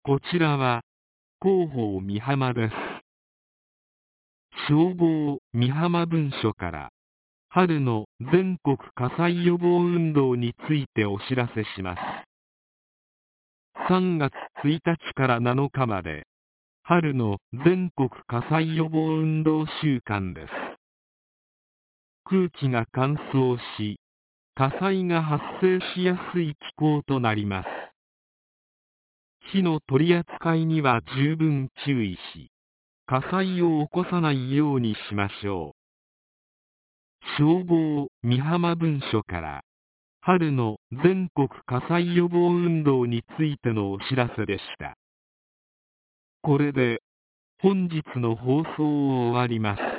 こちらは広報美浜です。消防美浜分署から春の全国火災予防運動についてお知らせします。3月1日から7日まで春の全国火災予防運動週間です。空気が乾燥し、火災が発生しやすい気候となります。火の取り扱いには十分注意し、火災を起こさないようにしましょう。消防美浜分署から春の全国火災予防運動についてのお知らせでした。これで本日の放送を終わります。